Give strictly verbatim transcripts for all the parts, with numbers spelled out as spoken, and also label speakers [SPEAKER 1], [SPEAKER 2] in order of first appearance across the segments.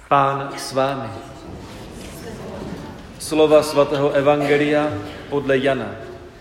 [SPEAKER 1] Pán s vámi. Slova svatého evangelia podle Jana.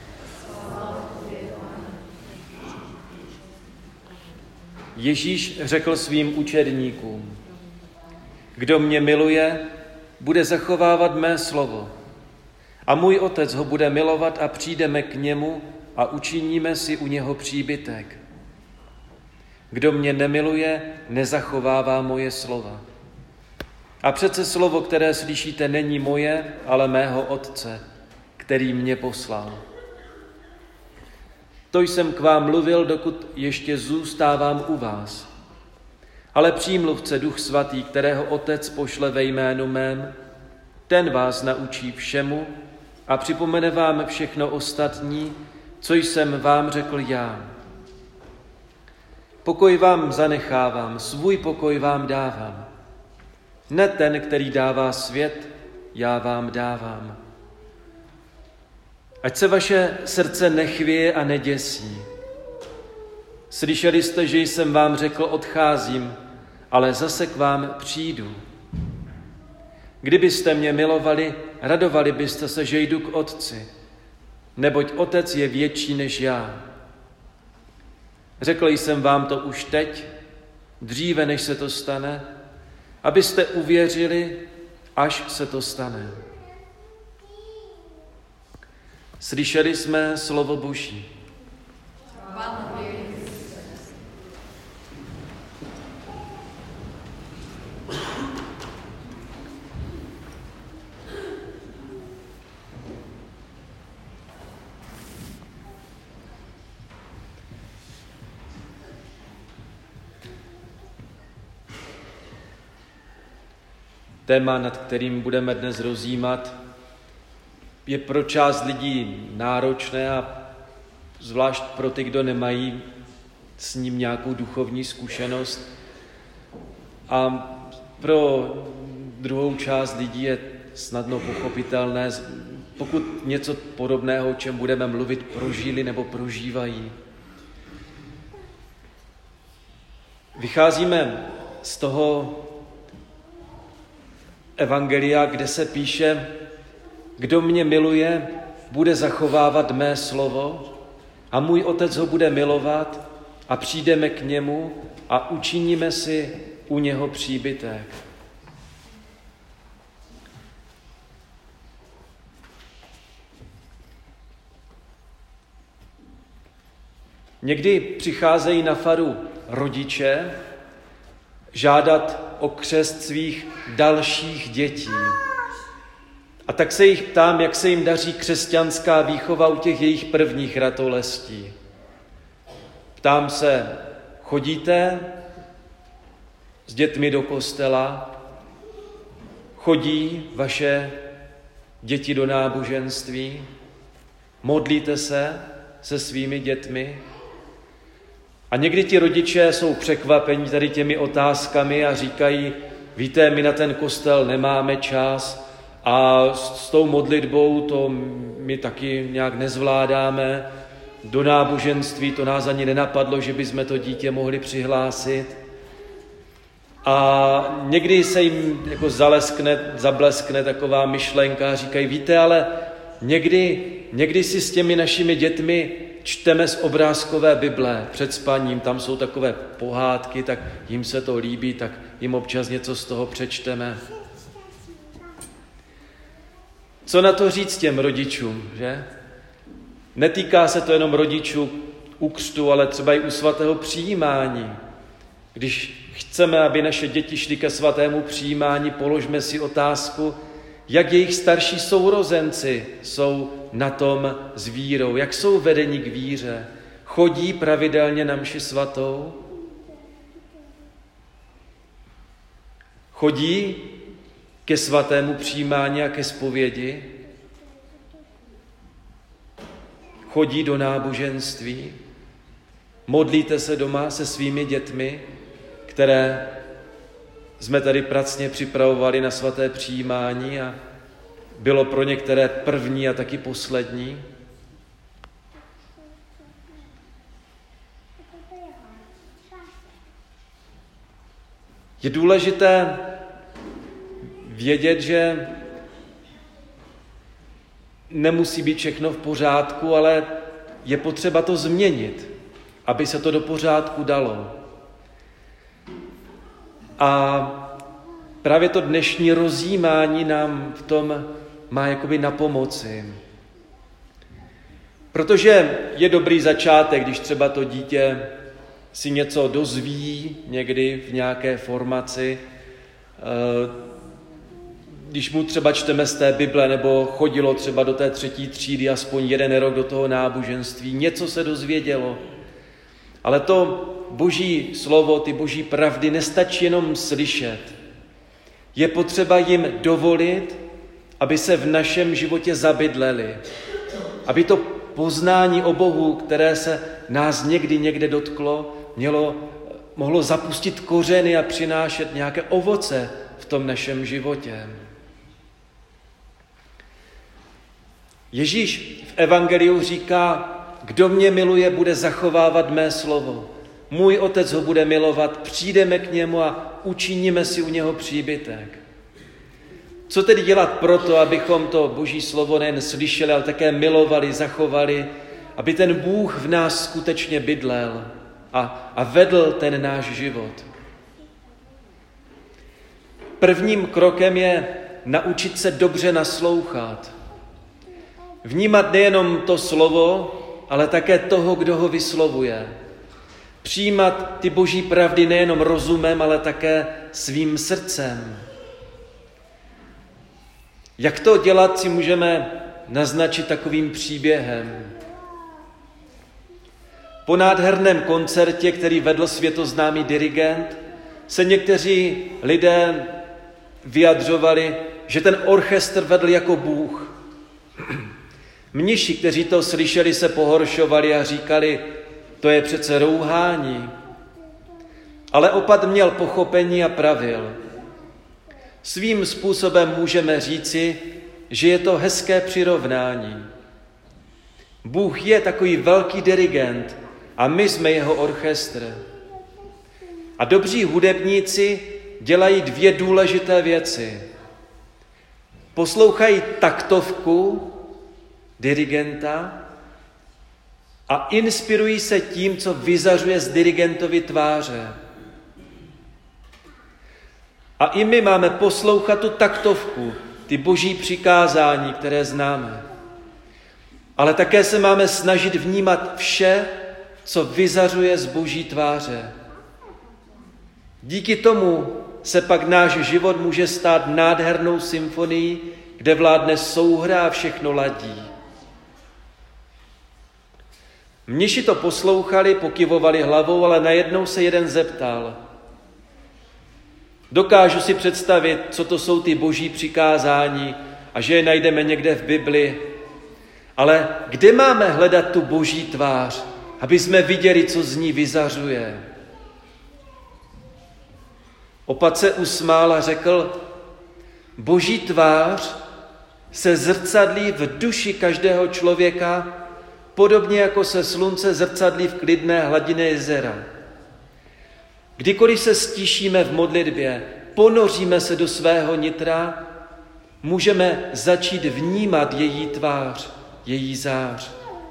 [SPEAKER 1] Ježíš řekl svým učedníkům: Kdo mě miluje, bude zachovávat mé slovo. A můj Otec ho bude milovat a přijdeme k němu a učiníme si u něho příbytek. Kdo mě nemiluje, nezachovává moje slova. A přece slovo, které slyšíte, není moje, ale mého Otce, který mě poslal. To jsem k vám mluvil, dokud ještě zůstávám u vás. Ale přímluvce Duch Svatý, kterého Otec pošle ve jménu mém, ten vás naučí všemu a připomene vám všechno ostatní, co jsem vám řekl já. Pokoj vám zanechávám, svůj pokoj vám dávám. Ne ten, který dává svět, já vám dávám. Ať se vaše srdce nechvěje a neděsí. Slyšeli jste, že jsem vám řekl, odcházím, ale zase k vám přijdu. Kdybyste mě milovali, radovali byste se, že jdu k Otci, neboť Otec je větší než já. Řekl jsem vám to už teď, dříve než se to stane, abyste uvěřili, až se to stane. Slyšeli jsme slovo Boží. Téma, nad kterým budeme dnes rozjímat, je pro část lidí náročné a zvlášť pro ty, kdo nemají s ním nějakou duchovní zkušenost. A pro druhou část lidí je snadno pochopitelné, pokud něco podobného, o čem budeme mluvit, prožili nebo prožívají. Vycházíme z toho evangelia, kde se píše: Kdo mě miluje, bude zachovávat mé slovo a můj Otec ho bude milovat a přijdeme k němu a učiníme si u něho příbytek. Někdy přicházejí na faru rodiče žádat o křest svých dalších dětí. A tak se jich ptám, jak se jim daří křesťanská výchova u těch jejich prvních ratolestí. Ptám se, chodíte s dětmi do kostela? Chodí vaše děti do náboženství? Modlíte se se svými dětmi? A někdy ti rodiče jsou překvapení tady těmi otázkami a říkají: víte, my na ten kostel nemáme čas a s tou modlitbou to my taky nějak nezvládáme. Do náboženství to nás ani nenapadlo, že bychom to dítě mohli přihlásit. A někdy se jim jako zaleskne, zableskne taková myšlenka a říkají: víte, ale někdy, někdy si s těmi našimi dětmi čteme z obrázkové Bible před spaním, tam jsou takové pohádky, tak jim se to líbí, tak jim občas něco z toho přečteme. Co na to říct těm rodičům, že? Netýká se to jenom rodičů u křtu, ale třeba i u svatého přijímání. Když chceme, aby naše děti šly ke svatému přijímání, položme si otázku, jak jejich starší sourozenci jsou na tom s vírou, jak jsou vedeni k víře, chodí pravidelně na mši svatou, chodí ke svatému přijímání a ke zpovědi, chodí do náboženství, modlíte se doma se svými dětmi, které jsme tady pracně připravovali na svaté přijímání a bylo pro některé první a taky poslední. Je důležité vědět, že nemusí být všechno v pořádku, ale je potřeba to změnit, aby se to do pořádku dalo. A právě to dnešní rozjímání nám v tom má jakoby na pomoci. Protože je dobrý začátek, když třeba to dítě si něco dozví někdy v nějaké formaci, když mu třeba čteme z té Bible, nebo chodilo třeba do té třetí třídy aspoň jeden rok do toho náboženství, něco se dozvědělo. Ale to Boží slovo, ty Boží pravdy nestačí jenom slyšet. Je potřeba jim dovolit, aby se v našem životě zabydleli. Aby to poznání o Bohu, které se nás někdy někde dotklo, mělo, mohlo zapustit kořeny a přinášet nějaké ovoce v tom našem životě. Ježíš v evangeliu říká, kdo mě miluje, bude zachovávat mé slovo. Můj otec ho bude milovat, přijdeme k němu a učiníme si u něho příbytek. Co tedy dělat proto, abychom to Boží slovo nejen slyšeli, ale také milovali, zachovali, aby ten Bůh v nás skutečně bydlel a, a vedl ten náš život? Prvním krokem je naučit se dobře naslouchat. Vnímat nejenom to slovo, ale také toho, kdo ho vyslovuje. Přijímat ty Boží pravdy nejenom rozumem, ale také svým srdcem. Jak to dělat, si můžeme naznačit takovým příběhem. Po nádherném koncertě, který vedl světoznámý dirigent, se někteří lidé vyjadřovali, že ten orchestr vedl jako Bůh. Mniši, kteří to slyšeli, se pohoršovali a říkali, to je přece rouhání. Ale opat měl pochopení a pravil. Svým způsobem můžeme říci, že je to hezké přirovnání. Bůh je takový velký dirigent a my jsme jeho orchestr. A dobří hudebníci dělají dvě důležité věci. Poslouchají taktovku dirigenta a inspirují se tím, co vyzařuje z dirigentovy tváře. A i my máme poslouchat tu taktovku, ty Boží přikázání, které známe. Ale také se máme snažit vnímat vše, co vyzařuje z Boží tváře. Díky tomu se pak náš život může stát nádhernou symfonií, kde vládne souhra a všechno ladí. Mniši to poslouchali, pokyvovali hlavou, ale najednou se jeden zeptal. Dokážu si představit, co to jsou ty Boží přikázání a že je najdeme někde v Bibli. Ale kde máme hledat tu Boží tvář, aby jsme viděli, co z ní vyzařuje? Opat se usmál a řekl, Boží tvář se zrcadlí v duši každého člověka, podobně jako se slunce zrcadlí v klidné hladině jezera. Kdykoliv se stišíme v modlitbě, ponoříme se do svého nitra, můžeme začít vnímat její tvář, její zář.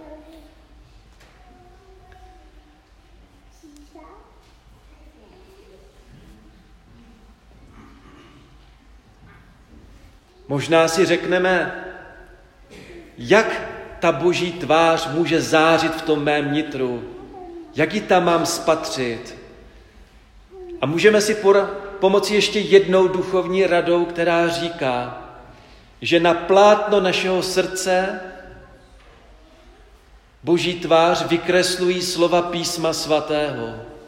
[SPEAKER 1] Možná si řekneme, jak ta Boží tvář může zářit v tom mém nitru, jak ji tam mám spatřit. A můžeme si pomoci ještě jednou duchovní radou, která říká, že na plátno našeho srdce Boží tvář vykreslují slova Písma svatého.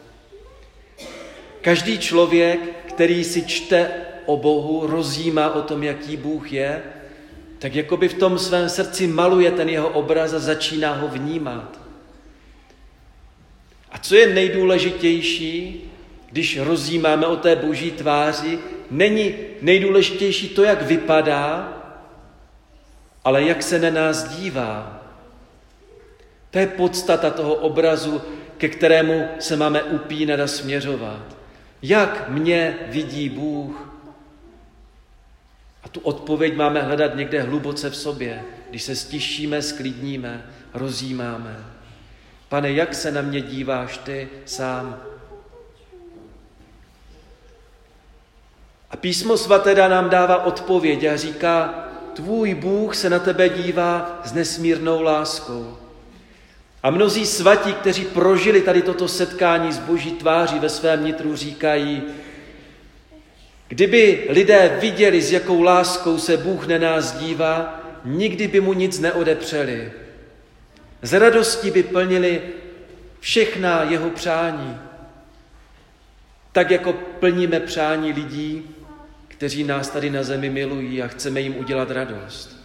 [SPEAKER 1] Každý člověk, který si čte o Bohu, rozjímá o tom, jaký Bůh je, tak jakoby v tom svém srdci maluje ten jeho obraz a začíná ho vnímat. A co je nejdůležitější, když rozjímáme o té Boží tváři, není nejdůležitější to, jak vypadá, ale jak se na nás dívá. To je podstata toho obrazu, ke kterému se máme upínat a směřovat. Jak mě vidí Bůh? A tu odpověď máme hledat někde hluboce v sobě, když se stišíme, sklidníme, rozjímáme. Pane, jak se na mě díváš ty sám? A Písmo svaté nám dává odpověď a říká, tvůj Bůh se na tebe dívá s nesmírnou láskou. A mnozí svatí, kteří prožili tady toto setkání s Boží tváří ve svém nitru, říkají, kdyby lidé viděli, s jakou láskou se Bůh na nás dívá, nikdy by mu nic neodepřeli. Z radosti by plnili všechna jeho přání, tak jako plníme přání lidí, kteří nás tady na zemi milují a chceme jim udělat radost.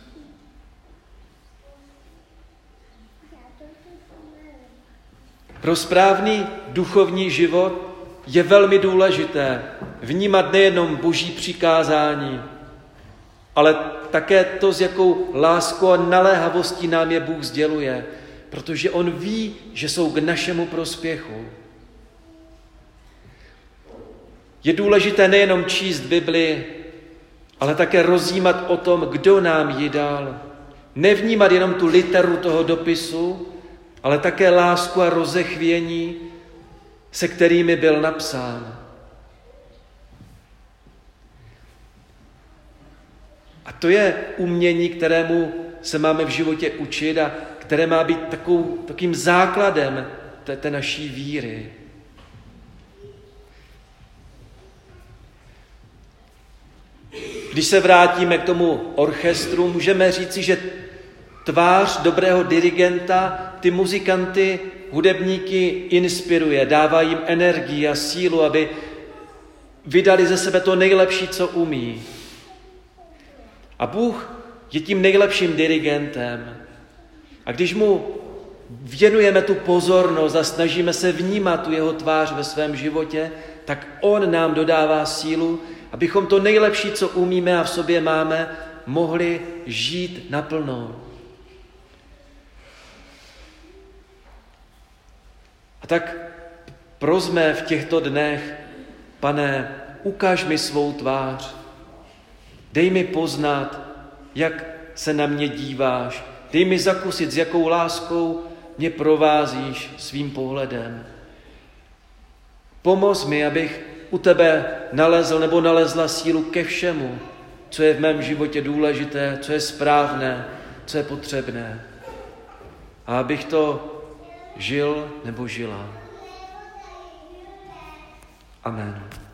[SPEAKER 1] Pro správný duchovní život je velmi důležité vnímat nejenom Boží přikázání, ale také to, s jakou láskou a naléhavostí nám je Bůh sděluje, protože on ví, že jsou k našemu prospěchu. Je důležité nejenom číst Bibli, ale také rozjímat o tom, kdo nám ji dal. Nevnímat jenom tu literu toho dopisu, ale také lásku a rozechvění, se kterými byl napsán. A to je umění, kterému se máme v životě učit a které má být takovou, takým základem té, té naší víry. Když se vrátíme k tomu orchestru, můžeme říci, že tvář dobrého dirigenta ty muzikanty, hudebníky inspiruje, dává jim energii a sílu, aby vydali ze sebe to nejlepší, co umí. A Bůh je tím nejlepším dirigentem. A když mu věnujeme tu pozornost a snažíme se vnímat tu jeho tvář ve svém životě, tak on nám dodává sílu, abychom to nejlepší, co umíme a v sobě máme, mohli žít naplno. A tak prosme v těchto dnech, Pane, ukaž mi svou tvář, dej mi poznat, jak se na mě díváš, dej mi zakusit, s jakou láskou mě provázíš svým pohledem. Pomoz mi, abych u tebe nalezl nebo nalezla sílu ke všemu, co je v mém životě důležité, co je správné, co je potřebné. A abych to žil nebo žila. Amen.